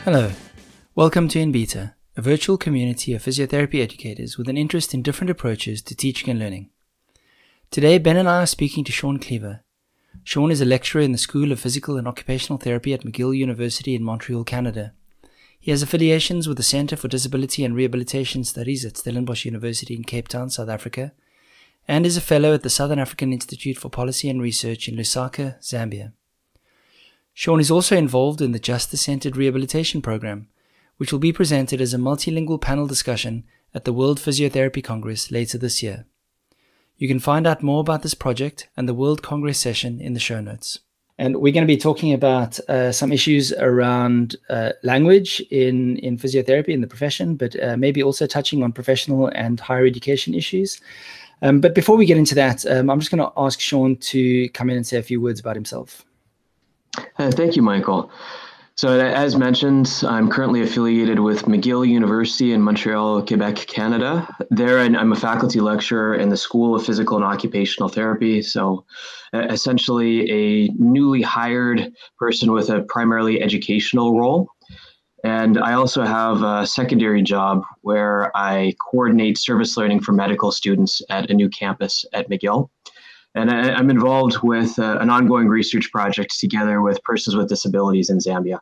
Hello, welcome to InBeta, a virtual community of physiotherapy educators with an interest in different approaches to teaching and learning. Today, Ben and I are speaking to Sean Cleaver. Sean is a lecturer in the School of Physical and Occupational Therapy at McGill University in Montreal, Canada. He has affiliations with the Centre for Disability and Rehabilitation Studies at Stellenbosch University in Cape Town, South Africa, and is a fellow at the Southern African Institute for Policy and Research in Lusaka, Zambia. Sean is also involved in the Justice-Centered Rehabilitation Program, which will be presented as a multilingual panel discussion at the World Physiotherapy Congress later this year. You can find out more about this project and the World Congress session in the show notes. And we're going to be talking about some issues around language in physiotherapy in the profession, but maybe also touching on professional and higher education issues. But before we get into that, I'm just going to ask Sean to come in and say a few words about himself. Thank you, Michael. So as mentioned, I'm currently affiliated with McGill University in Montreal, Quebec, Canada. There, I'm a faculty lecturer in the School of Physical and Occupational Therapy. So essentially a newly hired person with a primarily educational role. And I also have a secondary job where I coordinate service learning for medical students at a new campus at McGill. And I'm involved with an ongoing research project together with persons with disabilities in Zambia.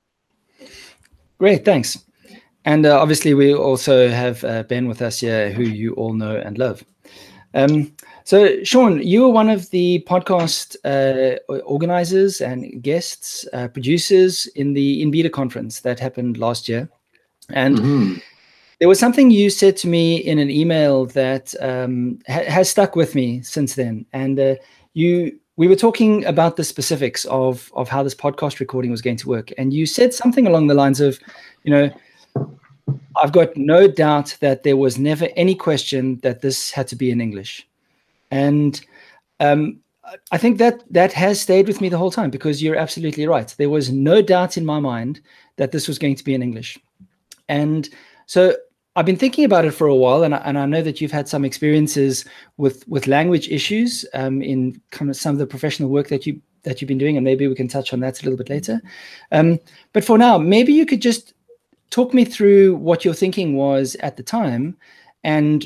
Great, thanks. And obviously we also have Ben with us here, who you all know and love. So Sean, you were one of the podcast organizers and guests, producers in the InBeta conference that happened last year. And there was something you said to me in an email that has stuck with me since then. And we were talking about the specifics of how this podcast recording was going to work. And you said something along the lines of, I've got no doubt that there was never any question that this had to be in English. And I think that has stayed with me the whole time, because you're absolutely right. There was no doubt in my mind that this was going to be in English. And so I've been thinking about it for a while, and I know that you've had some experiences with language issues in kind of some of the professional work that you've been doing, and maybe we can touch on that a little bit later. But for now, maybe you could just talk me through what your thinking was at the time, and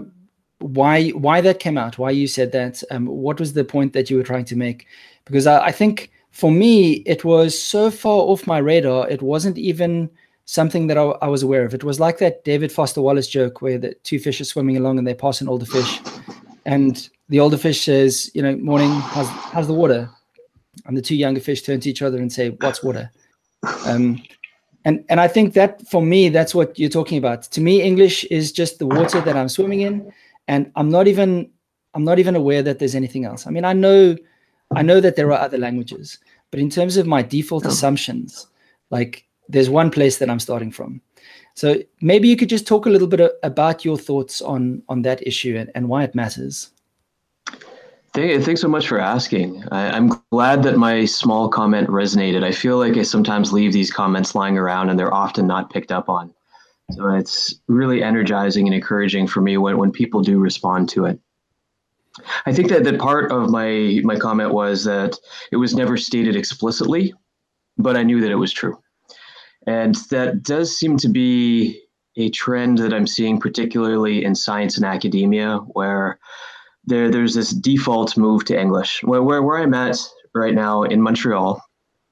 why that came out, why you said that, what was the point that you were trying to make? Because I think for me, it was so far off my radar, it wasn't even something that I was aware of. It was like that David Foster Wallace joke where the two fish are swimming along and they pass an older fish, and the older fish says, morning, how's the water? And the two younger fish turn to each other and say, what's water? And I think that for me, that's what you're talking about. To me, English is just the water that I'm swimming in, and I'm not even aware that there's anything else. I mean, I know that there are other languages, but in terms of my default assumptions, like, there's one place that I'm starting from. So maybe you could just talk a little bit about your thoughts on that issue and why it matters. Thanks so much for asking. I'm glad that my small comment resonated. I feel like I sometimes leave these comments lying around and they're often not picked up on. So it's really energizing and encouraging for me when people do respond to it. I think that part of my comment was that it was never stated explicitly, but I knew that it was true. And that does seem to be a trend that I'm seeing, particularly in science and academia, where there's this default move to English. Where I'm at right now in Montreal,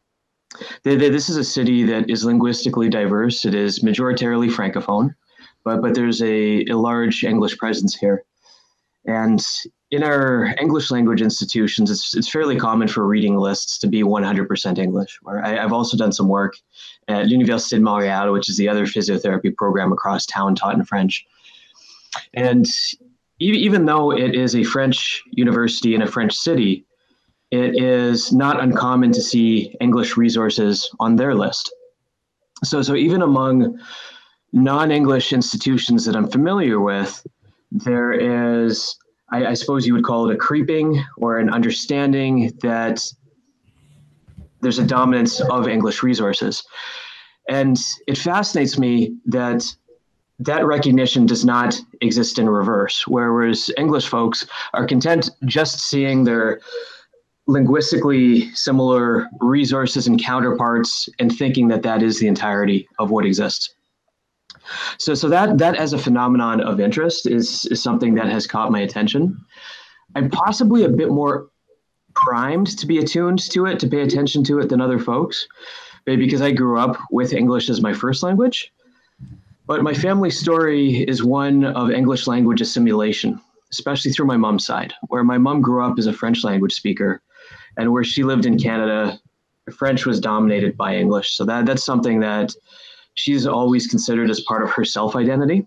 this is a city that is linguistically diverse. It is majoritarily Francophone, but there's a large English presence here. And in our English language institutions, it's fairly common for reading lists to be 100% English. I've also done some work at L'Université de Montréal, which is the other physiotherapy program across town taught in French. And even though it is a French university in a French city, it is not uncommon to see English resources on their list. So even among non-English institutions that I'm familiar with, there is, I suppose you would call it a creeping or an understanding that there's a dominance of English resources. And it fascinates me that recognition does not exist in reverse, whereas English folks are content just seeing their linguistically similar resources and counterparts and thinking that that is the entirety of what exists. So that as a phenomenon of interest is something that has caught my attention. I'm possibly a bit more primed to be attuned to it, to pay attention to it than other folks, because I grew up with English as my first language. But my family story is one of English language assimilation, especially through my mom's side, where my mom grew up as a French language speaker, and where she lived in Canada, French was dominated by English. So that's something that she's always considered as part of her self-identity.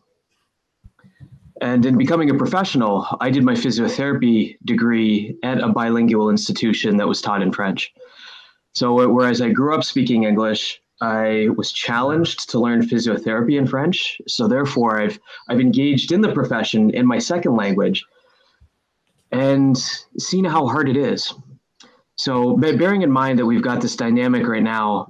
And in becoming a professional, I did my physiotherapy degree at a bilingual institution that was taught in French. So whereas I grew up speaking English, I was challenged to learn physiotherapy in French. So therefore, I've engaged in the profession in my second language and seen how hard it is. So bearing in mind that we've got this dynamic right now,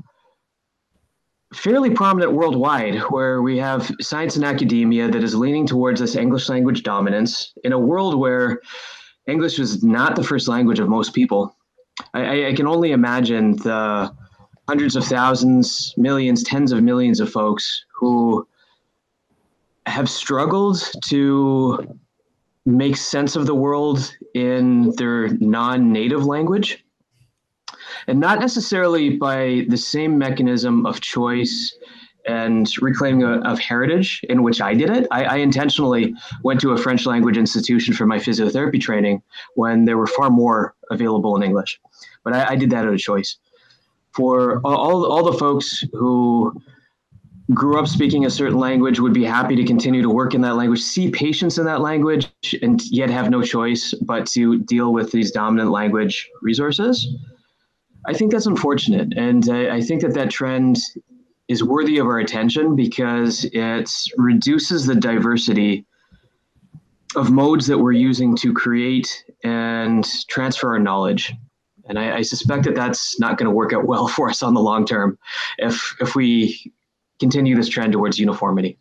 fairly prominent worldwide, where we have science and academia that is leaning towards this English language dominance in a world where English was not the first language of most people. I can only imagine the hundreds of thousands, millions, tens of millions of folks who have struggled to make sense of the world in their non-native language. And not necessarily by the same mechanism of choice and reclaiming of heritage in which I did it. I intentionally went to a French language institution for my physiotherapy training when there were far more available in English. But I did that out of choice. For all the folks who grew up speaking a certain language would be happy to continue to work in that language, see patients in that language, and yet have no choice but to deal with these dominant language resources. I think that's unfortunate. And I think that trend is worthy of our attention because it reduces the diversity of modes that we're using to create and transfer our knowledge. And I suspect that that's not going to work out well for us on the long term if we continue this trend towards uniformity.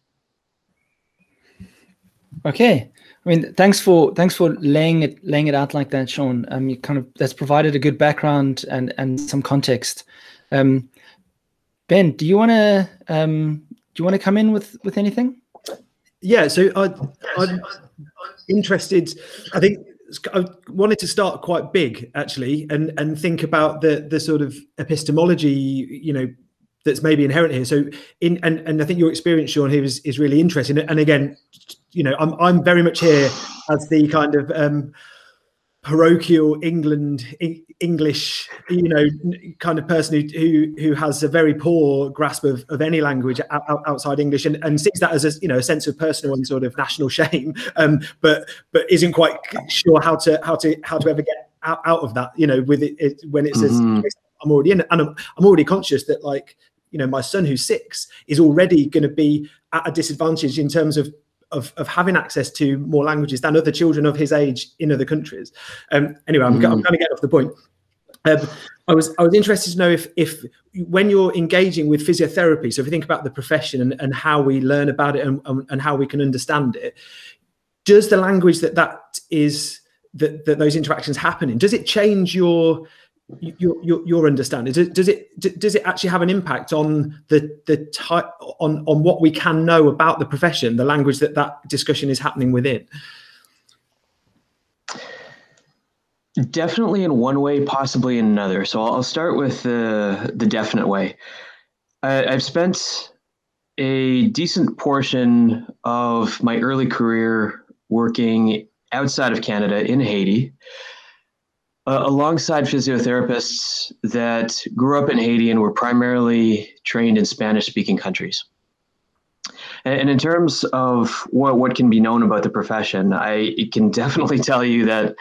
Okay. I mean, thanks for laying it out like that, Sean. You that's provided a good background and some context. Ben, do you want to come in with anything? Yeah. So I'm interested. I think I wanted to start quite big actually, and think about the sort of epistemology, that's maybe inherent here. So and I think your experience, Sean, here is really interesting. And again, I'm very much here as the kind of parochial English, kind of person who has a very poor grasp of any language outside English, and sees that as a sense of personal and sort of national shame, but isn't quite sure how to ever get out of that, with it when it says I'm already in it, and I'm already conscious that my son who's 6 is already going to be at a disadvantage in terms of having access to more languages than other children of his age in other countries. Anyway, I'm kind of getting off the point. I was interested to know if when you're engaging with physiotherapy, so if you think about the profession and how we learn about it and how we can understand it, does the language that those interactions happen in, does it change your understanding? Does it actually have an impact on the type on what we can know about the profession, the language that discussion is happening within? Definitely in one way, possibly in another. So I'll start with the definite way. I've spent a decent portion of my early career working outside of Canada in Haiti, alongside physiotherapists that grew up in Haiti and were primarily trained in Spanish-speaking countries. And in terms of what can be known about the profession, I can definitely tell you that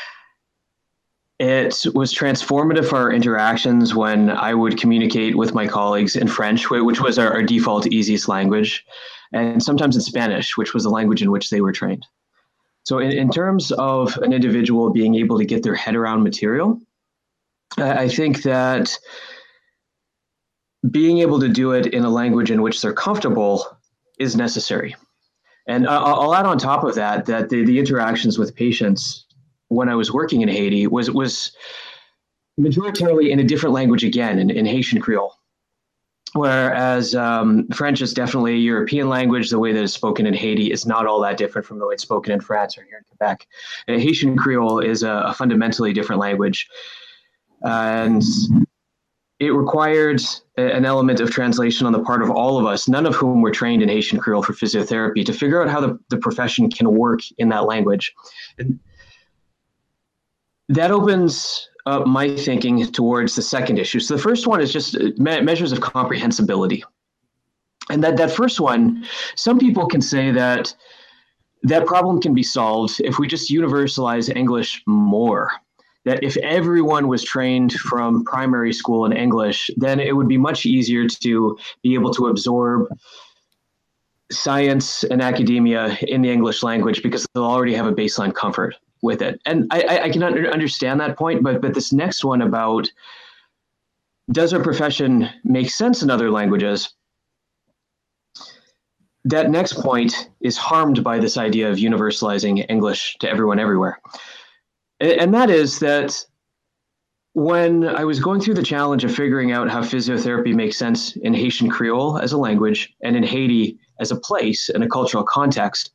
it was transformative for our interactions when I would communicate with my colleagues in French, which was our default easiest language, and sometimes in Spanish, which was the language in which they were trained. So in terms of an individual being able to get their head around material, I think that being able to do it in a language in which they're comfortable is necessary. And I'll add on top of that the interactions with patients when I was working in Haiti was majoritarily in a different language again, in Haitian Creole. Whereas French is definitely a European language, the way that it's spoken in Haiti is not all that different from the way it's spoken in France or here in Quebec. Haitian Creole is a fundamentally different language. And it required an element of translation on the part of all of us, none of whom were trained in Haitian Creole for physiotherapy, to figure out how the profession can work in that language. And that opens up my thinking towards the second issue. So the first one is just measures of comprehensibility. And that first one, some people can say that problem can be solved if we just universalize English more. That if everyone was trained from primary school in English, then it would be much easier to be able to absorb science and academia in the English language because they'll already have a baseline comfort with it. And I can understand that point, but this next one about does our profession make sense in other languages? That next point is harmed by this idea of universalizing English to everyone everywhere. And that is that when I was going through the challenge of figuring out how physiotherapy makes sense in Haitian Creole as a language and in Haiti as a place and a cultural context,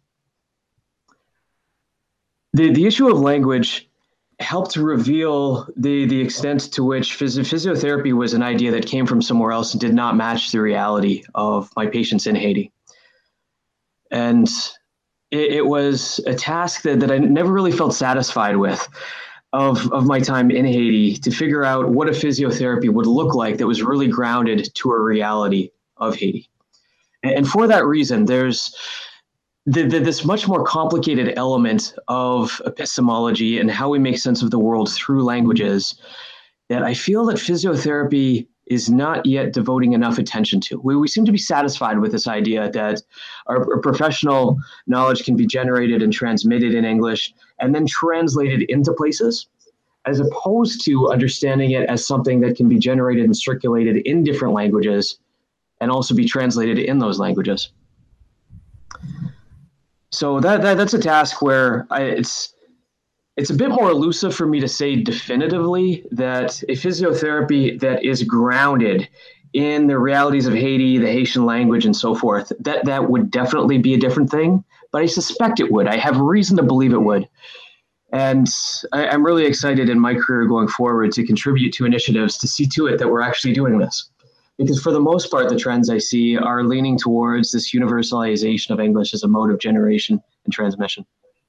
the issue of language helped reveal the extent to which physiotherapy was an idea that came from somewhere else and did not match the reality of my patients in Haiti. And it was a task that I never really felt satisfied with of my time in Haiti, to figure out what a physiotherapy would look like that was really grounded to a reality of Haiti. And for that reason, there's this much more complicated element of epistemology and how we make sense of the world through languages that I feel that physiotherapy is not yet devoting enough attention to. We seem to be satisfied with this idea that our professional knowledge can be generated and transmitted in English and then translated into places, as opposed to understanding it as something that can be generated and circulated in different languages and also be translated in those languages. So that's a task where it's a bit more elusive for me to say definitively that a physiotherapy that is grounded in the realities of Haiti, the Haitian language, and so forth, that would definitely be a different thing. But I suspect it would. I have reason to believe it would. And I'm really excited in my career going forward to contribute to initiatives to see to it that we're actually doing this. Because for the most part, the trends I see are leaning towards this universalization of English as a mode of generation and transmission.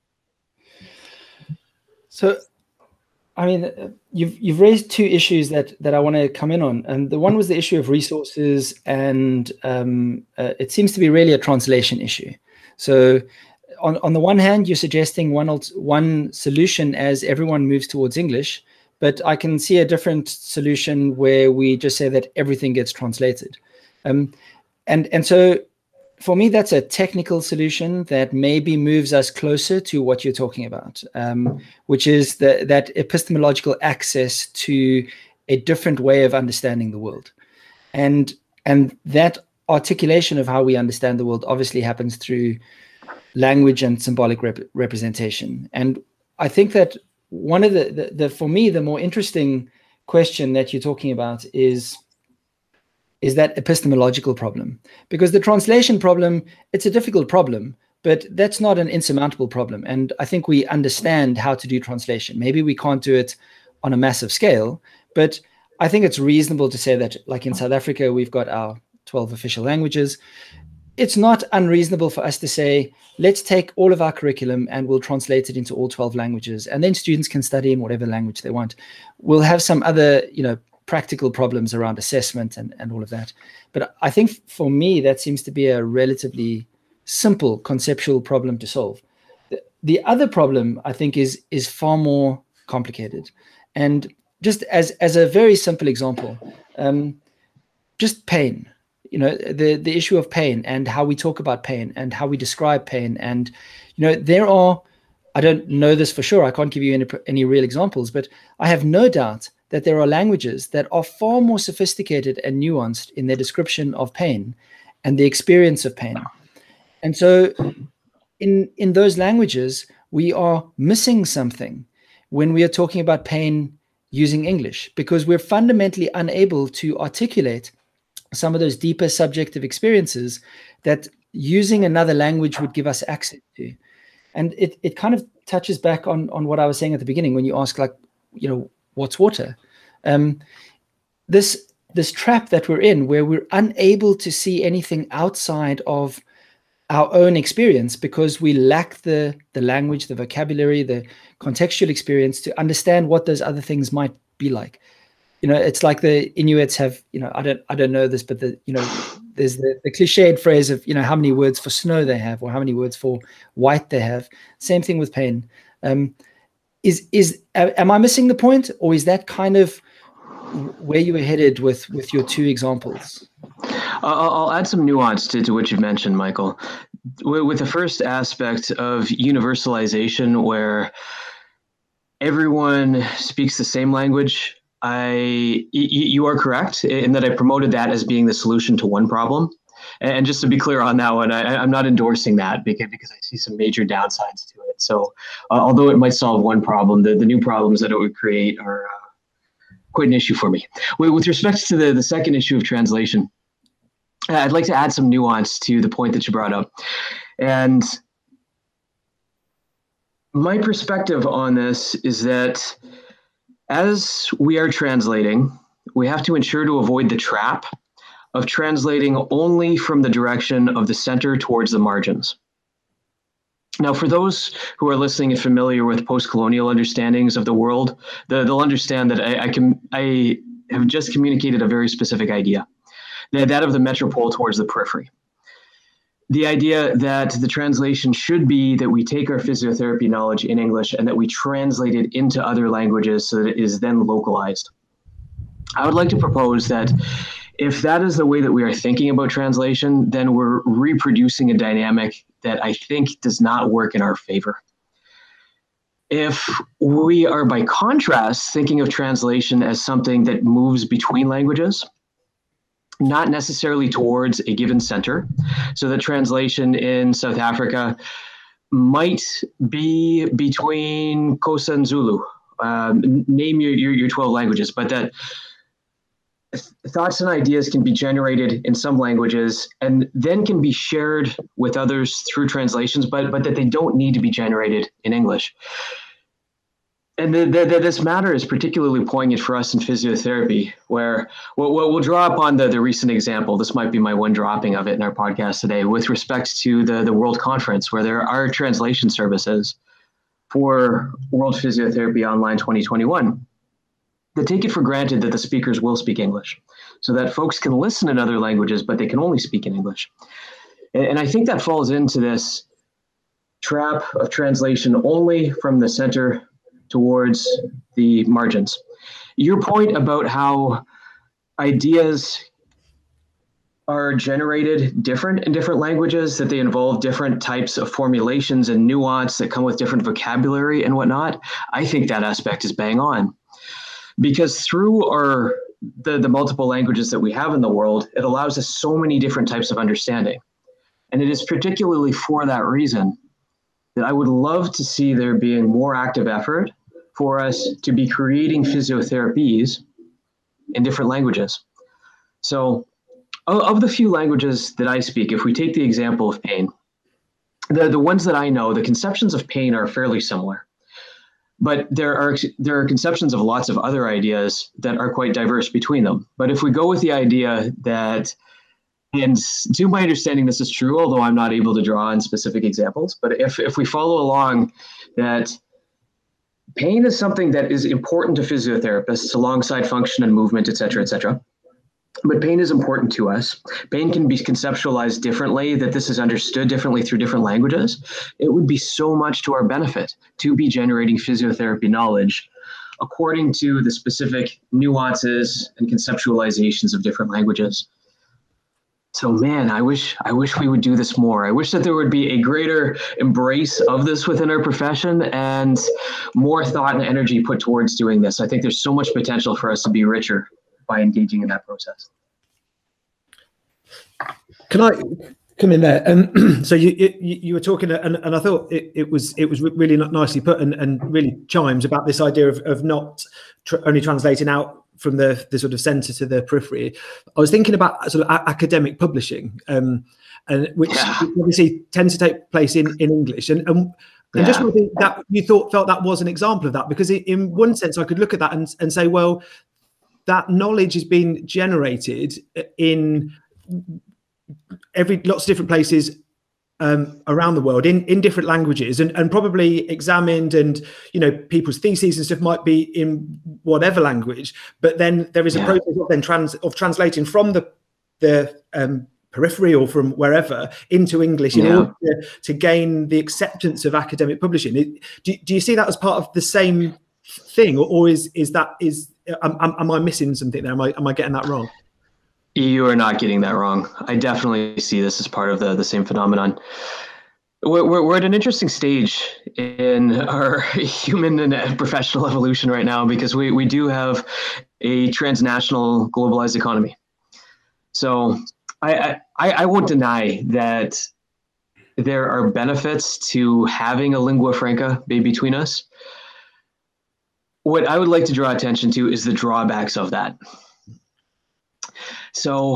So, I mean, you've raised two issues that I want to come in on. And the one was the issue of resources, and it seems to be really a translation issue. So on the one hand, you're suggesting one solution as everyone moves towards English, but I can see a different solution where we just say that everything gets translated. And so for me, that's a technical solution that maybe moves us closer to what you're talking about, which is that epistemological access to a different way of understanding the world. And that articulation of how we understand the world obviously happens through language and symbolic representation. And I think that one of for me, the more interesting question that you're talking about is that epistemological problem. Because the translation problem, it's a difficult problem, but that's not an insurmountable problem. And I think we understand how to do translation. Maybe we can't do it on a massive scale, but I think it's reasonable to say that, like in South Africa, we've got our 12 official languages. It's not unreasonable for us to say, let's take all of our curriculum and we'll translate it into all 12 languages. And then students can study in whatever language they want. We'll have some other, practical problems around assessment and all of that. But I think for me, that seems to be a relatively simple conceptual problem to solve. The other problem, I think, is far more complicated. And just as a very simple example, just pain. The issue of pain and how we talk about pain and how we describe pain. And, there are, I don't know this for sure, I can't give you any real examples, but I have no doubt that there are languages that are far more sophisticated and nuanced in their description of pain and the experience of pain. And so in those languages, we are missing something when we are talking about pain using English, because we're fundamentally unable to articulate some of those deeper subjective experiences that using another language would give us access to. And it kind of touches back on what I was saying at the beginning when you ask, like, what's water? This trap that we're in, where we're unable to see anything outside of our own experience because we lack the language, the vocabulary, the contextual experience to understand what those other things might be like. It's like the Inuits have, I don't know this, but there's the cliched phrase of, how many words for snow they have, or how many words for white they have. Same thing with pain. Am I missing the point, or is that kind of where you were headed with your two examples? I'll add some nuance to what you've mentioned, Michael. With the first aspect of universalization, where everyone speaks the same language, you are correct in that I promoted that as being the solution to one problem. And just to be clear on that one, I'm not endorsing that because I see some major downsides to it. So although it might solve one problem, the new problems that it would create are quite an issue for me. With respect to the second issue of translation, I'd like to add some nuance to the point that you brought up. And my perspective on this is that as we are translating, we have to ensure to avoid the trap of translating only from the direction of the center towards the margins. Now, for those who are listening and familiar with post-colonial understandings of the world, they'll understand that I have just communicated a very specific idea, that of the metropole towards the periphery. The idea that the translation should be that we take our physiotherapy knowledge in English and that we translate it into other languages so that it is then localized. I would like to propose that if that is the way that we are thinking about translation, then we're reproducing a dynamic that I think does not work in our favor. If we are, by contrast, thinking of translation as something that moves between languages, not necessarily towards a given center. So the translation in South Africa might be between Xhosa and Zulu. Name your 12 languages, but that thoughts and ideas can be generated in some languages and then can be shared with others through translations, but that they don't need to be generated in English. And this matter is particularly poignant for us in physiotherapy, where we'll draw upon the recent example. This might be my one dropping of it in our podcast today with respect to the World Conference, where there are translation services for World Physiotherapy Online 2021 that take it for granted that the speakers will speak English, so that folks can listen in other languages, but they can only speak in English. And I think that falls into this trap of translation only from the center towards the margins. Your point about how ideas are generated different in different languages, that they involve different types of formulations and nuance that come with different vocabulary and whatnot, I think that aspect is bang on. Because through the multiple languages that we have in the world, it allows us so many different types of understanding. And it is particularly for that reason that I would love to see there being more active effort for us to be creating physiotherapies in different languages. So of the few languages that I speak, if we take the example of pain, the ones that I know, the conceptions of pain are fairly similar. But there are conceptions of lots of other ideas that are quite diverse between them. But if we go with the idea that, and to my understanding, this is true, although I'm not able to draw on specific examples, but if we follow along that pain is something that is important to physiotherapists alongside function and movement, et cetera, et cetera. But pain is important to us. Pain can be conceptualized differently, that this is understood differently through different languages. It would be so much to our benefit to be generating physiotherapy knowledge according to the specific nuances and conceptualizations of different languages. So man, I wish we would do this more. I wish that there would be a greater embrace of this within our profession and more thought and energy put towards doing this. I think there's so much potential for us to be richer by engaging in that process. Can come in there. So you were talking, and I thought it was really nicely put, and really chimes about this idea of not only translating out from the sort of center to the periphery. I was thinking about sort of academic publishing, and which obviously tends to take place in English, and just one thing that you felt that was an example of that, because in one sense I could look at that and say, well, that knowledge is being generated in lots of different places around the world in different languages, and probably examined, and people's theses and stuff might be in whatever language, but then there is a process of translating from the periphery or from wherever into English in order to gain the acceptance of academic publishing. Do you see that as part of the same thing, or am I missing something there? Am I getting that wrong? You are not getting that wrong. I definitely see this as part of the same phenomenon. We're at an interesting stage in our human and professional evolution right now, because we do have a transnational globalized economy. So I won't deny that there are benefits to having a lingua franca be between us. What I would like to draw attention to is the drawbacks of that. So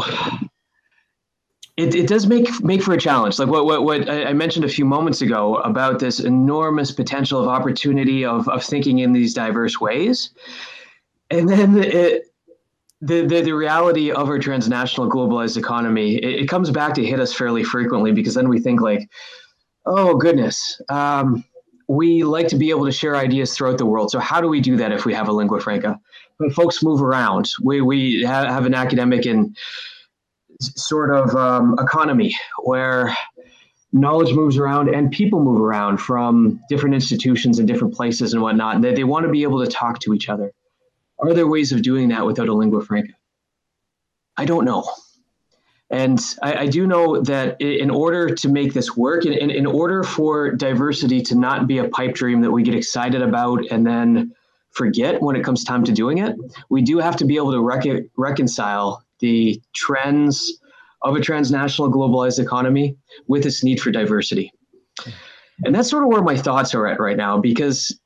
it does make for a challenge, like what I mentioned a few moments ago about this enormous potential of opportunity of thinking in these diverse ways, and then the reality of our transnational globalized economy. It comes back to hit us fairly frequently, because then we think like, oh goodness, we like to be able to share ideas throughout the world. So how do we do that if we have a lingua franca? When folks move around, we have an academic and sort of economy where knowledge moves around and people move around from different institutions and different places and whatnot. And they want to be able to talk to each other. Are there ways of doing that without a lingua franca? I don't know. And I do know that in order to make this work, in order for diversity to not be a pipe dream that we get excited about and then forget when it comes time to doing it, we do have to be able to reconcile the trends of a transnational globalized economy with this need for diversity. And that's sort of where my thoughts are at right now, because,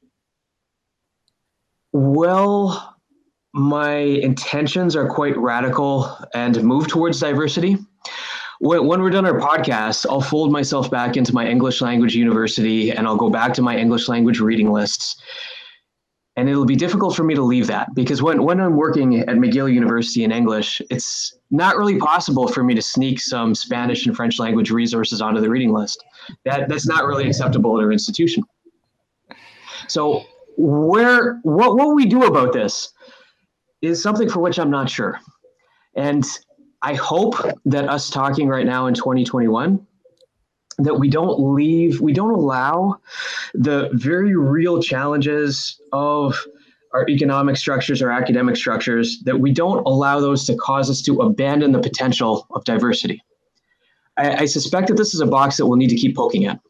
well, my intentions are quite radical and move towards diversity. When we're done our podcast, I'll fold myself back into my English language university, and I'll go back to my English language reading lists. And it'll be difficult for me to leave that, because when I'm working at McGill University in English, it's not really possible for me to sneak some Spanish and French language resources onto the reading list. That's not really acceptable at our institution. So what we do about this is something for which I'm not sure. And I hope that us talking right now in 2021, that we don't allow the very real challenges of our economic structures, our academic structures, that we don't allow those to cause us to abandon the potential of diversity. I suspect that this is a box that we'll need to keep poking at.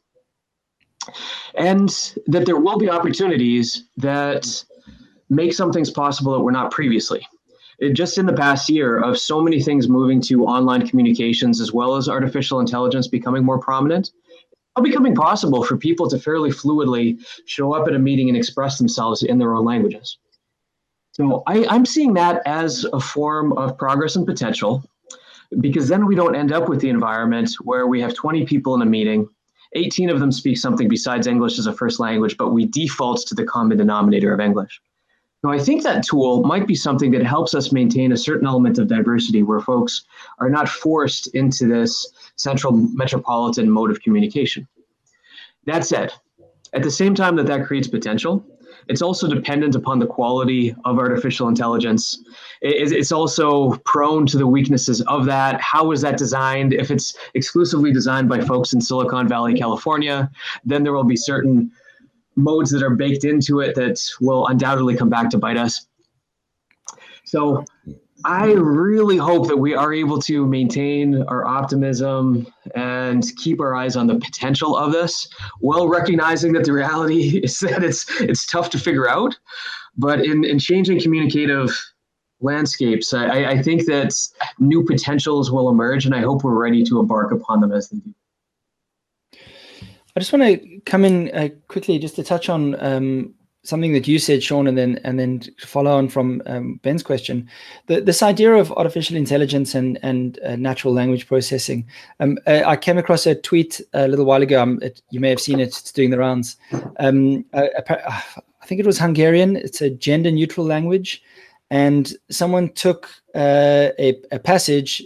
And that there will be opportunities that make some things possible that were not previously. Just in the past year, of so many things moving to online communications, as well as artificial intelligence becoming more prominent, it's becoming possible for people to fairly fluidly show up at a meeting and express themselves in their own languages. So I'm seeing that as a form of progress and potential, because then we don't end up with the environment where we have 20 people in a meeting, 18 of them speak something besides English as a first language, but we default to the common denominator of English. So I think that tool might be something that helps us maintain a certain element of diversity, where folks are not forced into this central metropolitan mode of communication. That said, at the same time that creates potential, it's also dependent upon the quality of artificial intelligence. It's also prone to the weaknesses of that. How is that designed? If it's exclusively designed by folks in Silicon Valley, California, then there will be certain modes that are baked into it that will undoubtedly come back to bite us. So I really hope that we are able to maintain our optimism and keep our eyes on the potential of this, while recognizing that the reality is that it's tough to figure out. But in changing communicative landscapes. I think that new potentials will emerge, and I hope we're ready to embark upon them as they do. I just want to come in quickly just to touch on something that you said, Sean, and then follow on from Ben's question. This idea of artificial intelligence and natural language processing. I came across a tweet a little while ago. You may have seen it. It's doing the rounds. I think it was Hungarian. It's a gender-neutral language, and someone took a passage.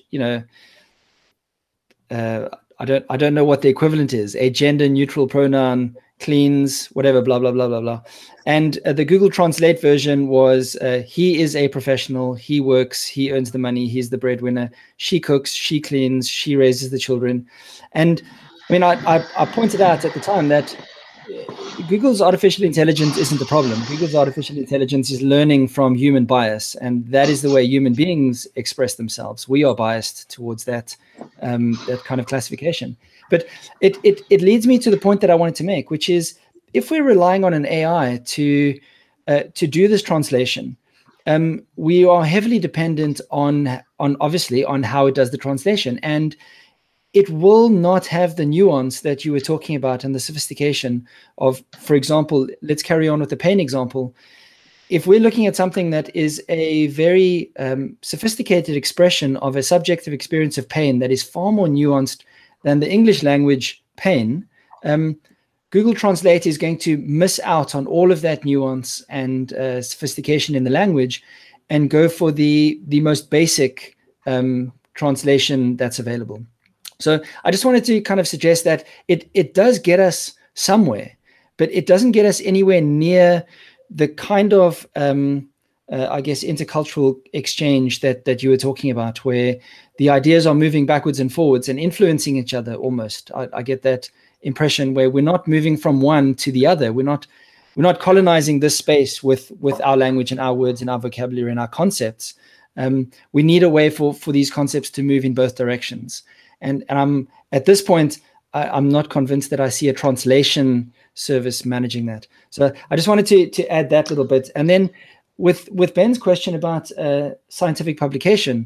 I don't know what the equivalent is. A gender-neutral pronoun cleans, whatever, blah, blah, blah, blah, blah. And the Google Translate version was, he is a professional, he works, he earns the money, he's the breadwinner, she cooks, she cleans, she raises the children. And I mean, I pointed out at the time that Google's artificial intelligence isn't the problem. Google's artificial intelligence is learning from human bias, and that is the way human beings express themselves. We are biased towards that kind of classification. But it leads me to the point that I wanted to make, which is if we're relying on an AI to do this translation, we are heavily dependent on obviously on how it does the translation, and it will not have the nuance that you were talking about and the sophistication of, for example, let's carry on with the pain example. If we're looking at something that is a very sophisticated expression of a subjective experience of pain that is far more nuanced than the English language pain, Google Translate is going to miss out on all of that nuance and sophistication in the language and go for the most basic translation that's available. So I just wanted to kind of suggest that it does get us somewhere, but it doesn't get us anywhere near the kind of, I guess, intercultural exchange that you were talking about, where the ideas are moving backwards and forwards and influencing each other almost. I get that impression where we're not moving from one to the other. We're not colonizing this space with our language and our words and our vocabulary and our concepts. We need a way for these concepts to move in both directions. And I'm at this point, I'm not convinced that I see a translation service managing that. So I just wanted to add that little bit. And then with Ben's question about scientific publication,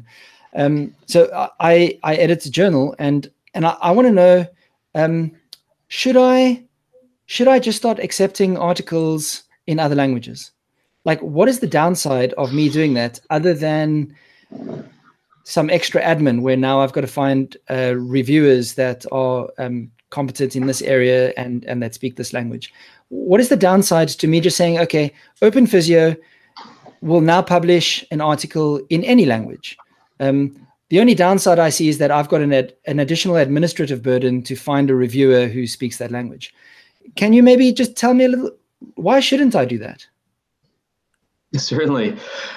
so I edit a journal, and I want to know, should I just start accepting articles in other languages? Like, what is the downside of me doing that, other than some extra admin where now I've got to find reviewers that are competent in this area and that speak this language? What is the downside to me just saying, okay, Open Physio will now publish an article in any language? The only downside I see is that I've got an additional administrative burden to find a reviewer who speaks that language. Can you maybe just tell me a little, why shouldn't I do that? Certainly.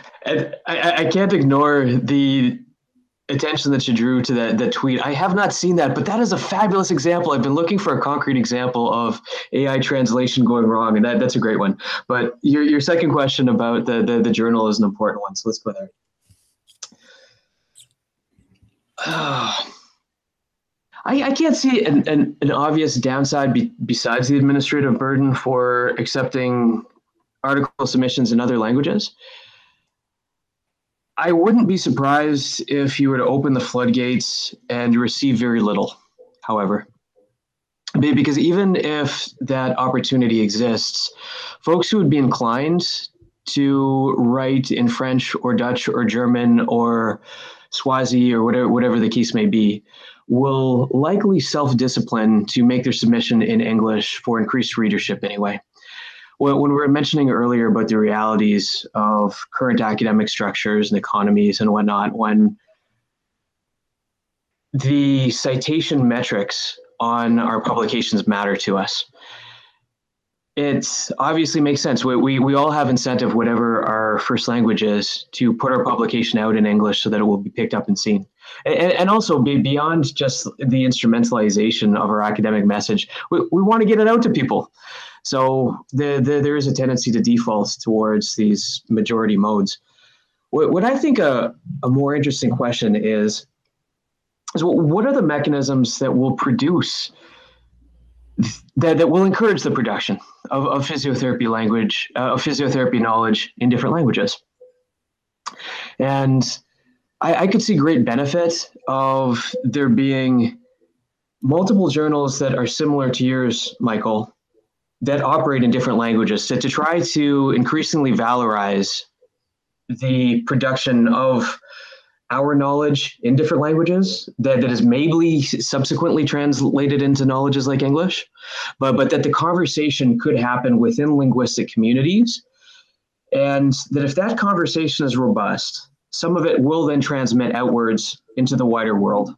I can't ignore the attention that you drew to that tweet. I have not seen that, but that is a fabulous example. I've been looking for a concrete example of AI translation going wrong, and that's a great one. But your second question about the journal is an important one, so let's go there. I can't see an obvious downside besides the administrative burden for accepting article submissions in other languages. I wouldn't be surprised if you were to open the floodgates and receive very little, however. Because even if that opportunity exists, folks who would be inclined to write in French or Dutch or German or Swazi or whatever the case may be, will likely self-discipline to make their submission in English for increased readership anyway. When we were mentioning earlier about the realities of current academic structures and economies and whatnot, when the citation metrics on our publications matter to us, it obviously makes sense. We all have incentive, whatever our first language is, to put our publication out in English so that it will be picked up and seen. And also beyond just the instrumentalization of our academic message, we want to get it out to people. So there is a tendency to default towards these majority modes. What I think a more interesting question is what are the mechanisms that will produce, that will encourage the production of physiotherapy language, of physiotherapy knowledge in different languages? And I could see great benefit of there being multiple journals that are similar to yours, Michael, that operate in different languages, to try to increasingly valorize the production of our knowledge in different languages that is maybe subsequently translated into knowledges like English, but that the conversation could happen within linguistic communities. And that if that conversation is robust, some of it will then transmit outwards into the wider world.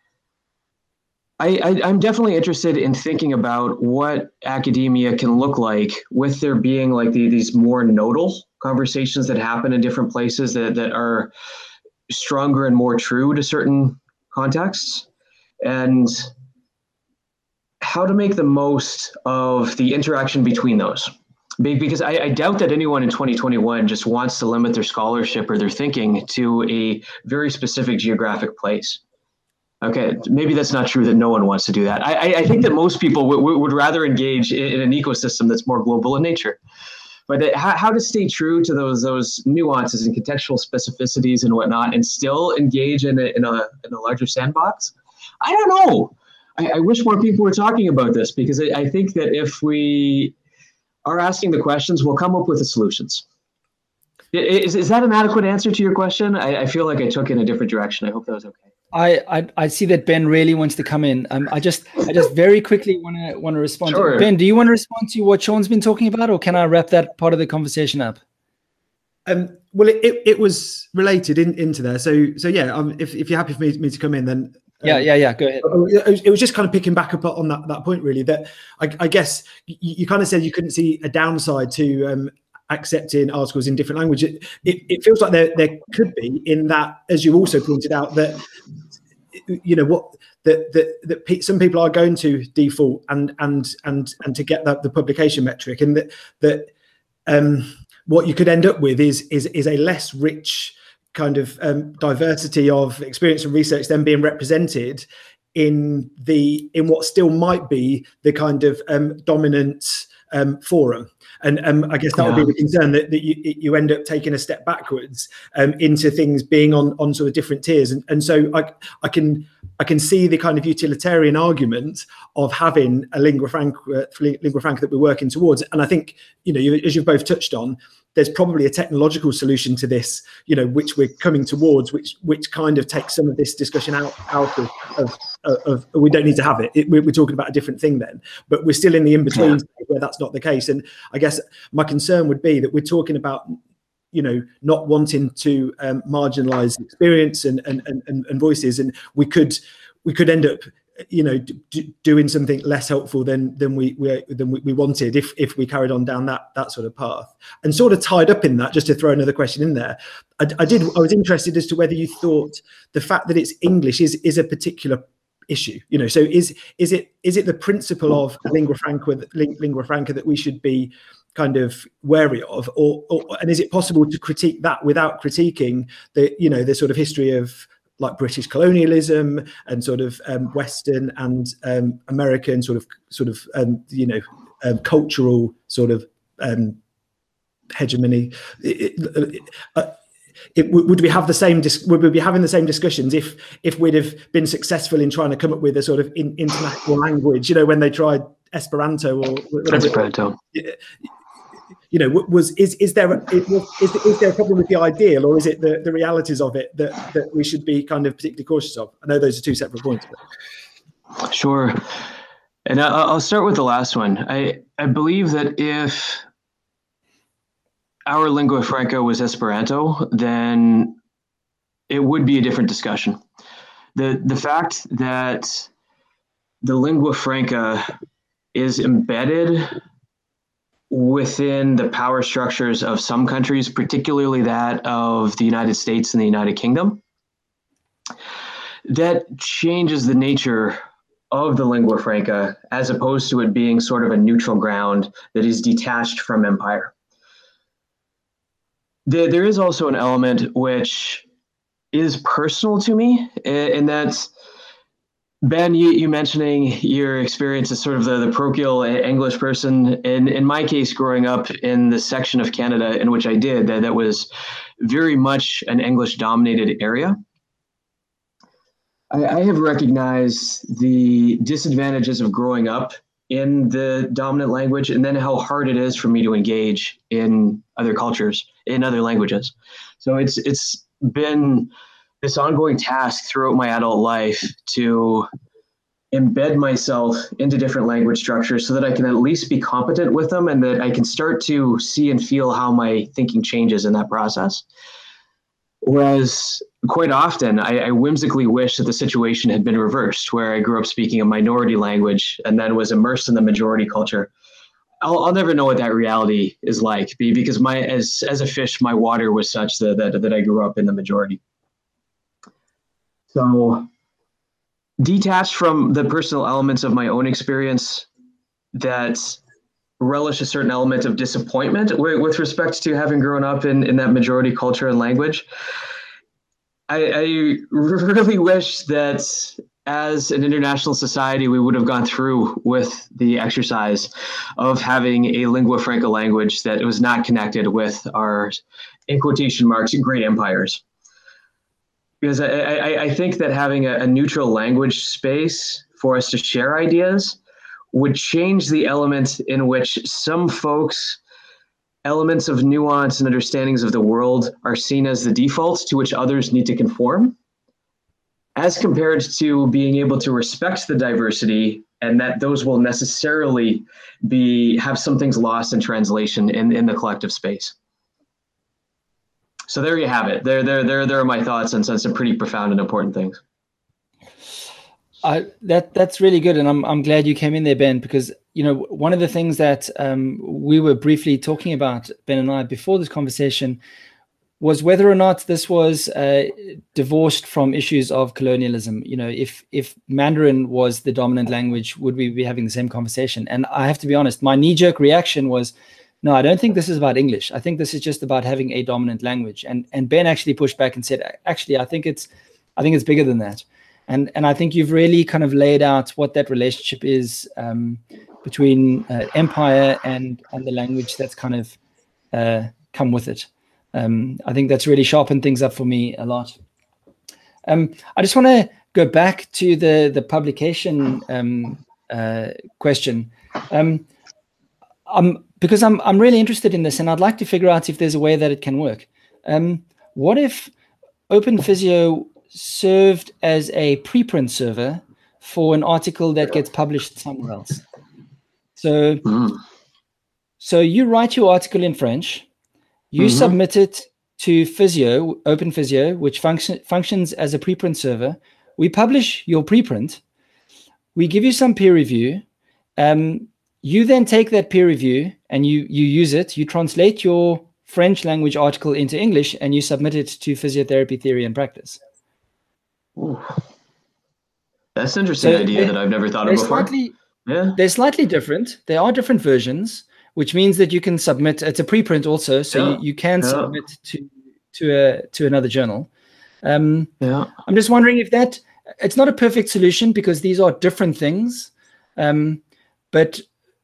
I'm definitely interested in thinking about what academia can look like with there being like these more nodal conversations that happen in different places that are stronger and more true to certain contexts, and how to make the most of the interaction between those. Because I doubt that anyone in 2021 just wants to limit their scholarship or their thinking to a very specific geographic place. Okay, maybe that's not true that no one wants to do that. I think that most people would rather engage in an ecosystem that's more global in nature. But how to stay true to those nuances and contextual specificities and whatnot, and still engage in a larger sandbox? I don't know. I wish more people were talking about this, because I think that if we are asking the questions, we'll come up with the solutions. Is that an adequate answer to your question? I feel like I took it in a different direction. I hope that was okay. I see that Ben really wants to come in. I just very quickly want to respond. Sure. Ben, do you want to respond to what Sean's been talking about, or can I wrap that part of the conversation up? Well, it was related into there. So yeah. If you're happy for me to come in, then yeah. Go ahead. It was just kind of picking back up on that point, really. That I guess you kind of said you couldn't see a downside to accepting articles in different languages. It feels like there could be, in that, as you also pointed out, that that some people are going to default and to get the publication metric, and that what you could end up with is a less rich kind of diversity of experience and research then being represented in what still might be the kind of dominant forum. And I guess that would be the concern, that you end up taking a step backwards into things being on sort of different tiers. And so I can see the kind of utilitarian argument of having a lingua franca that we're working towards. And I think, as you've both touched on, there's probably a technological solution to this, which we're coming towards, which kind of takes some of this discussion out of we don't need to have it. We're talking about a different thing then, but we're still in the in-between where that's not the case. And I guess my concern would be that we're talking about, not wanting to marginalize experience and voices, and we could end up doing something less helpful than we wanted if we carried on down that sort of path. And sort of tied up in that, just to throw another question in there, I was interested as to whether you thought the fact that it's English is a particular issue. So is it the principle of lingua franca that we should be kind of wary of, and is it possible to critique that without critiquing the sort of history of like British colonialism and sort of Western and American sort of cultural sort of hegemony? Would we have the same? Would we be having the same discussions if we'd have been successful in trying to come up with a sort of international language? When they tried Esperanto or whatever. Esperanto. Is there a problem with the ideal, or is it the realities of it that we should be kind of particularly cautious of? I know those are two separate points. But. Sure, and I'll start with the last one. I believe that if our lingua franca was Esperanto, then it would be a different discussion. The fact that the lingua franca is embedded within the power structures of some countries, particularly that of the United States and the United Kingdom, that changes the nature of the lingua franca, as opposed to it being sort of a neutral ground that is detached from empire. There is also an element which is personal to me, and that's, Ben, you mentioning your experience as sort of the parochial English person. In my case, growing up in the section of Canada in which I did, that was very much an English-dominated area, I have recognized the disadvantages of growing up in the dominant language, and then how hard it is for me to engage in other cultures, in other languages. So it's been this ongoing task throughout my adult life to embed myself into different language structures so that I can at least be competent with them, and that I can start to see and feel how my thinking changes in that process. Whereas quite often I whimsically wish that the situation had been reversed, where I grew up speaking a minority language and then was immersed in the majority culture. I'll never know what that reality is like, because as a fish, my water was such that I grew up in the majority. So detached from the personal elements of my own experience that relish a certain element of disappointment with respect to having grown up in that majority culture and language, I really wish that as an international society, we would have gone through with the exercise of having a lingua franca language that was not connected with our, in quotation marks, great empires. Because I think that having a neutral language space for us to share ideas would change the element in which some folks' elements of nuance and understandings of the world are seen as the defaults to which others need to conform, as compared to being able to respect the diversity, and that those will necessarily have some things lost in translation in the collective space. So there you have it. There are my thoughts on some pretty profound and important things. That's really good, and I'm glad you came in there, Ben, because one of the things that we were briefly talking about, Ben and I, before this conversation, was whether or not this was divorced from issues of colonialism. If Mandarin was the dominant language, would we be having the same conversation? And I have to be honest, my knee-jerk reaction was, no, I don't think this is about English. I think this is just about having a dominant language. And Ben actually pushed back and said, actually, I think it's bigger than that. And I think you've really kind of laid out what that relationship is between empire and the language that's kind of come with it. I think that's really sharpened things up for me a lot. I just want to go back to the publication question. Because I'm really interested in this, and I'd like to figure out if there's a way that it can work. What if OpenPhysio served as a preprint server for an article that gets published somewhere else? So you write your article in French, you submit it to Physio, OpenPhysio, which functions as a preprint server. We publish your preprint. We give you some peer review. You then take that peer review and you use it. You translate your French language article into English and you submit it to Physiotherapy Theory and Practice. Ooh. That's an interesting idea that I've never thought of before. They're slightly different. There are different versions, which means that you can submit. It's a preprint also, so you can submit to another journal. I'm just wondering if it's not a perfect solution, because these are different things, but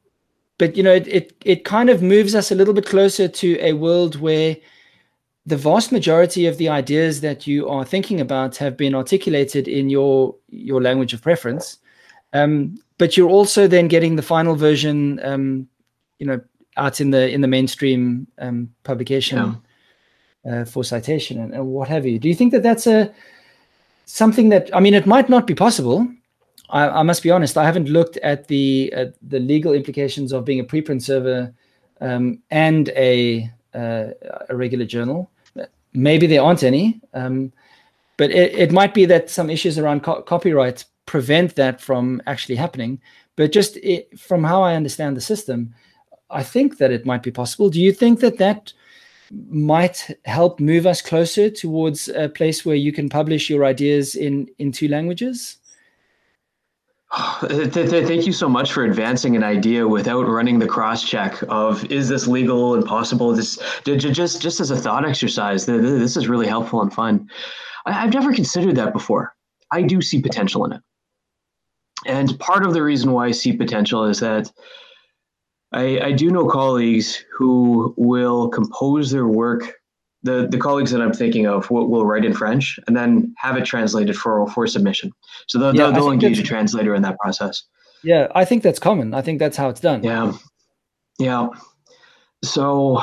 it kind of moves us a little bit closer to a world where the vast majority of the ideas that you are thinking about have been articulated in your language of preference, but you're also then getting the final version, out in the mainstream publication for citation and what have you. Do you think that that's something that, it might not be possible? I must be honest, I haven't looked at the legal implications of being a preprint server and a regular journal. Maybe there aren't any, but it might be that some issues around copyright prevent that from actually happening. But just from how I understand the system, I think that it might be possible. Do you think that might help move us closer towards a place where you can publish your ideas in two languages? Thank you so much for advancing an idea without running the cross-check of, is this legal and possible? Just as a thought exercise, this is really helpful and fun. I've never considered that before. I do see potential in it. And part of the reason why I see potential is that I do know colleagues who will compose their work the colleagues that I'm thinking of will write in French and then have it translated for submission. So they'll engage a translator in that process. Yeah, I think that's common. I think that's how it's done. Yeah. So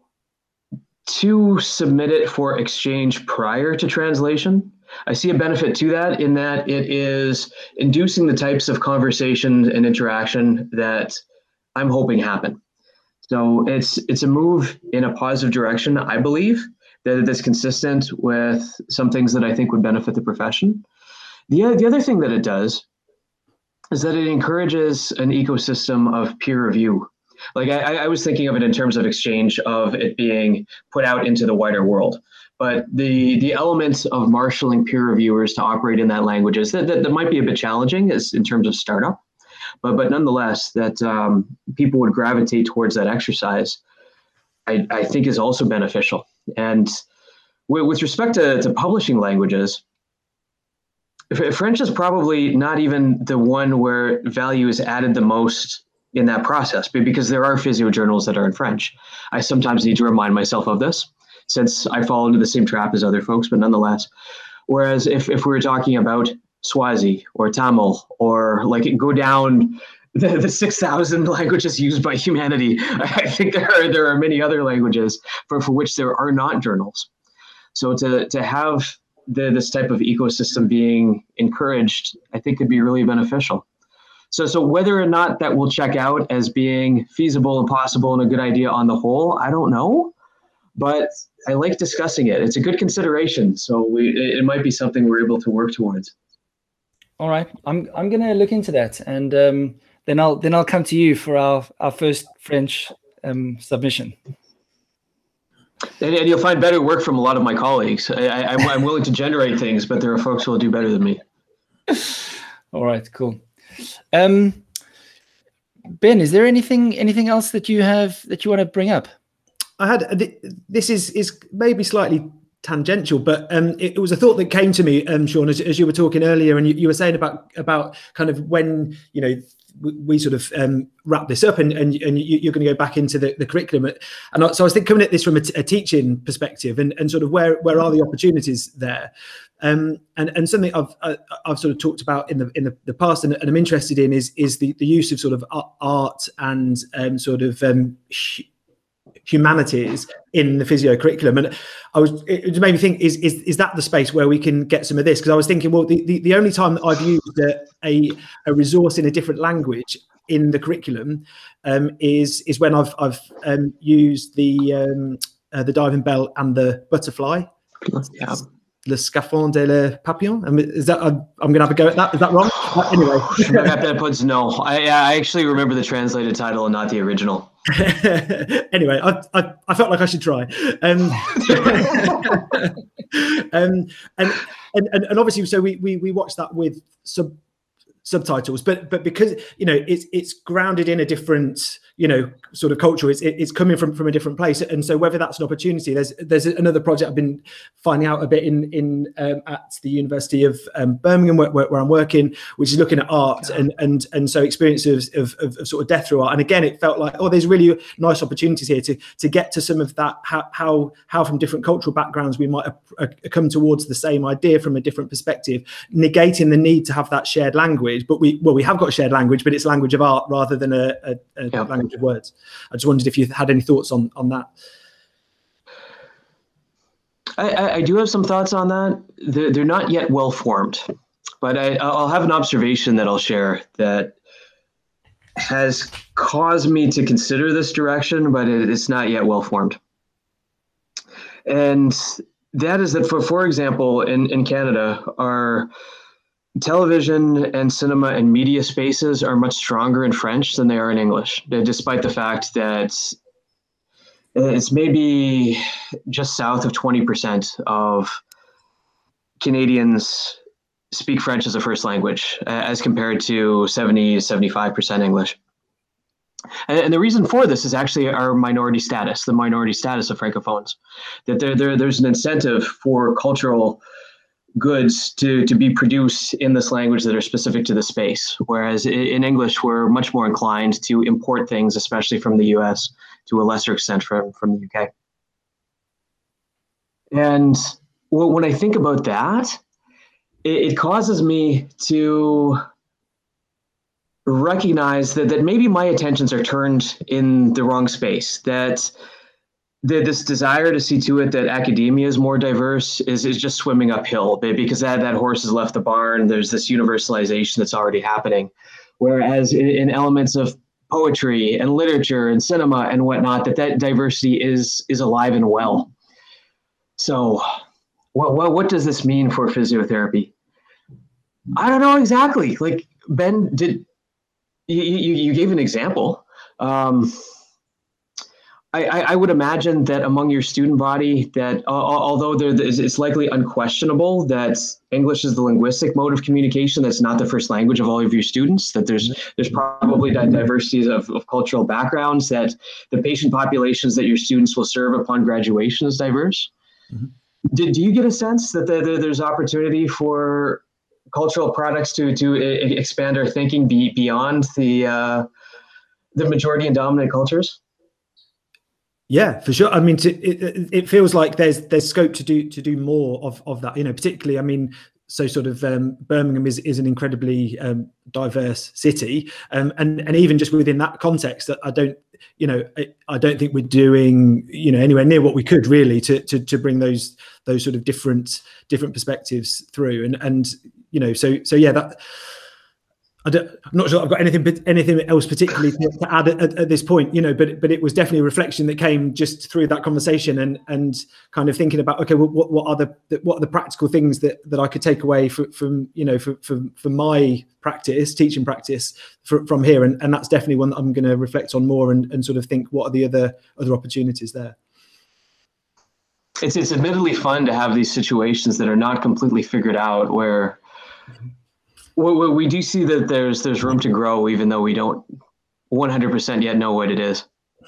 to submit it for exchange prior to translation, I see a benefit to that in that it is inducing the types of conversation and interaction that I'm hoping happen. So it's a move in a positive direction, I believe, that it is consistent with some things that I think would benefit the profession. The other thing that it does is that it encourages an ecosystem of peer review. Like I was thinking of it in terms of exchange of it being put out into the wider world. But the elements of marshaling peer reviewers to operate in that language is that might be a bit challenging as in terms of startup. But nonetheless, that people would gravitate towards that exercise, I think is also beneficial. And with respect to publishing languages, French is probably not even the one where value is added the most in that process, because there are physio journals that are in French. I sometimes need to remind myself of this since I fall into the same trap as other folks, but nonetheless. Whereas if we were talking about Swazi or Tamil, or like go down the 6,000 languages used by humanity, I think there are many other languages for which there are not journals. So to have this type of ecosystem being encouraged, I think could be really beneficial. So whether or not that will check out as being feasible and possible and a good idea on the whole, I don't know, but I like discussing it. It's a good consideration. So it might be something we're able to work towards. All right, I'm going to look into that, and then I'll come to you for our first French submission. And you'll find better work from a lot of my colleagues. I'm willing to generate things, but there are folks who will do better than me. All right, cool. Ben, is there anything else that you want to bring up? I had this is maybe slightly tangential, but it was a thought that came to me, Sean, as you were talking earlier, and you were saying about kind of when we sort of wrap this up and you're going to go back into the curriculum, and so I was coming at this from a teaching perspective and sort of where are the opportunities there, and something I've sort of talked about in the past and I'm interested in is the use of sort of art and sort of humanities in the physio curriculum. And it made me think, is that the space where we can get some of this? Because I was thinking, well, the only time that I've used a resource in a different language in the curriculum is when I've used the diving bell and the butterfly. Yeah. Le Scaphandre et le Papillon. Is that I'm going to have a go at that? Is that wrong? Anyway, no. I actually remember the translated title and not the original. Anyway, I felt like I should try. And obviously, so we watched that with subtitles, but because it's grounded in a different sort of culture, it's coming from a different place, and so whether that's an opportunity, there's another project I've been finding out a bit in at the University of Birmingham where I'm working, which is looking at art and so experiences of sort of death through art. And again, it felt like, there's really nice opportunities here to get to some of that, how from different cultural backgrounds we might come towards the same idea from a different perspective, negating the need to have that shared language. But we have got a shared language, but it's language of art rather than a language of words. I just wondered if you had any thoughts on that. I do have some thoughts on that. They're not yet well formed, but I'll have an observation that I'll share that has caused me to consider this direction, but it's not yet well formed. And that is that for example, in Canada, our television and cinema and media spaces are much stronger in French than they are in English, despite the fact that it's maybe just south of 20% of Canadians speak French as a first language, as compared to 70-75% English. And the reason for this is actually our minority status, the minority status of Francophones, that there's an incentive for cultural goods to be produced in this language that are specific to the space. Whereas in English, we're much more inclined to import things, especially from the US, to a lesser extent from the UK. And when I think about that, it causes me to recognize that maybe my attentions are turned in the wrong space, that this desire to see to it that academia is more diverse is just swimming uphill, because that horse has left the barn. There's this universalization that's already happening. Whereas in elements of poetry and literature and cinema and whatnot, that diversity is alive and well. So what does this mean for physiotherapy? I don't know exactly. Like, Ben, you gave an example. I would imagine that among your student body, that although it's likely unquestionable that English is the linguistic mode of communication, that's not the first language of all of your students, that there's probably diversities of cultural backgrounds, that the patient populations that your students will serve upon graduation is diverse. Mm-hmm. Do you get a sense that there's opportunity for cultural products to expand our thinking beyond the majority and dominant cultures? Yeah, for sure. I mean, it feels like there's scope to do more of that. You know, particularly, I mean, so sort of Birmingham is an incredibly diverse city, and even just within that context, that I don't think we're doing anywhere near what we could really to bring those sort of different perspectives through, and so yeah, that. I'm not sure I've got anything else particularly to add at this point, but it was definitely a reflection that came just through that conversation, and kind of thinking about, okay, well, what are the practical things that I could take away from my practice, teaching practice from here, and that's definitely one that I'm going to reflect on more and sort of think, what are the other opportunities there. It's admittedly fun to have these situations that are not completely figured out, where we do see that there's room to grow, even though we don't 100% yet know what it is.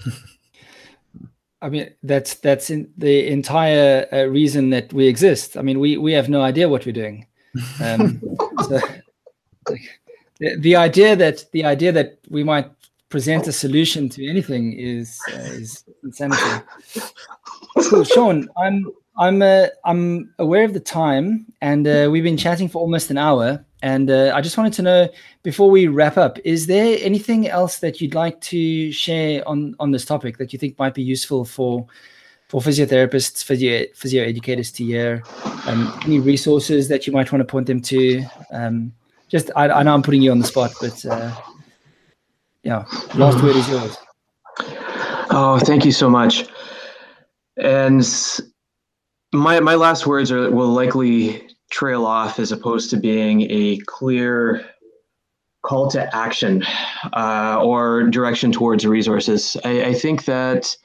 I mean, that's in the entire reason that we exist. I mean, we have no idea what we're doing. So, the idea that we might present a solution to anything is insanity. Cool, Sean. I'm aware of the time, and we've been chatting for almost an hour. And I just wanted to know, before we wrap up, is there anything else that you'd like to share on this topic that you think might be useful for physiotherapists, physio educators to hear? Any resources that you might want to point them to? I know I'm putting you on the spot, but yeah, last word is yours. Oh, thank you so much. And my last words will likely trail off, as opposed to being a clear call to action or direction towards resources. I think that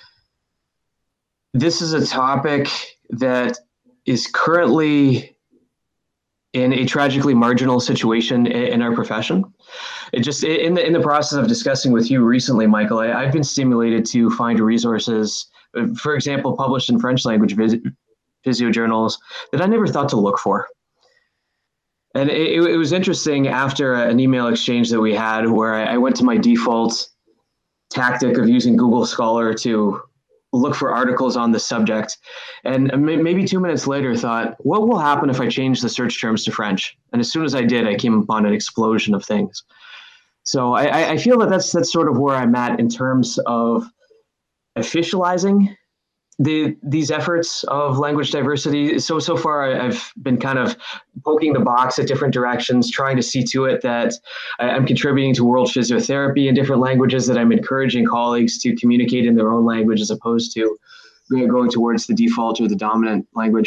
this is a topic that is currently in a tragically marginal situation in our profession. In the process of discussing with you recently, Michael, I've been stimulated to find resources, for example, published in French language physio journals, that I never thought to look for. And it was interesting, after an email exchange that we had, where I went to my default tactic of using Google Scholar to look for articles on the subject. And maybe 2 minutes later thought, what will happen if I change the search terms to French? And as soon as I did, I came upon an explosion of things. So I feel that's sort of where I'm at in terms of officializing these efforts of language diversity. So far, I've been kind of poking the box at different directions, trying to see to it that I'm contributing to world physiotherapy in different languages, that I'm encouraging colleagues to communicate in their own language, as opposed to going towards the default or the dominant language.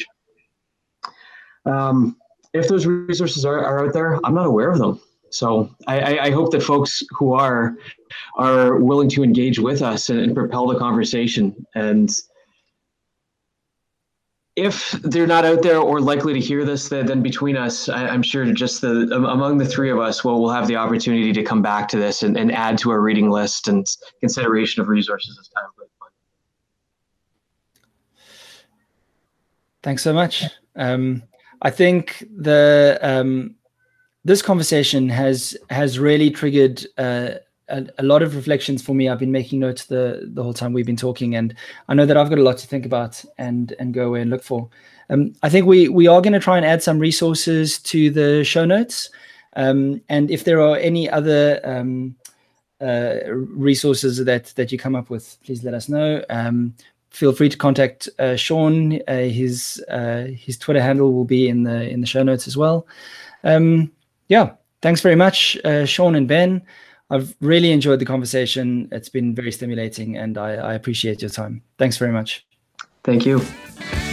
If those resources are out there, I'm not aware of them. So I hope that folks who are willing to engage with us and propel the conversation. And if they're not out there or likely to hear this, then between us, I'm sure just among the three of us, we'll have the opportunity to come back to this and add to our reading list and consideration of resources as time goes on. Thanks so much. I think this conversation has really triggered a lot of reflections for me. I've been making notes the whole time we've been talking, and I know that I've got a lot to think about and go away and look for. I think we are going to try and add some resources to the show notes, and if there are any other resources that you come up with, please let us know. Feel free to contact Sean. His Twitter handle will be in the show notes as well. Yeah, thanks very much, Sean and Ben. I've really enjoyed the conversation. It's been very stimulating, and I appreciate your time. Thanks very much. Thank you.